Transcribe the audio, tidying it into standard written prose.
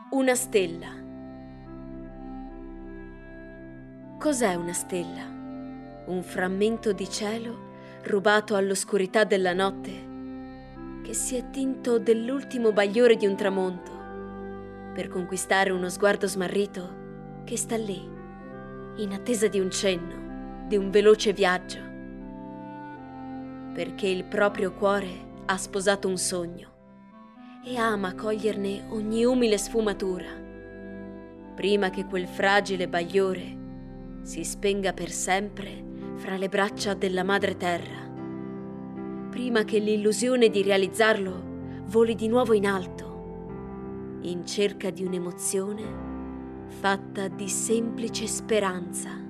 Una stella. Cos'è una stella? Un frammento di cielo rubato all'oscurità della notte che si è tinto dell'ultimo bagliore di un tramonto per conquistare uno sguardo smarrito che sta lì, in attesa di un cenno, di un veloce viaggio, perché il proprio cuore ha sposato un sogno e ama coglierne ogni umile sfumatura, prima che quel fragile bagliore si spenga per sempre fra le braccia della madre terra, prima che l'illusione di realizzarlo voli di nuovo in alto, in cerca di un'emozione fatta di semplice speranza.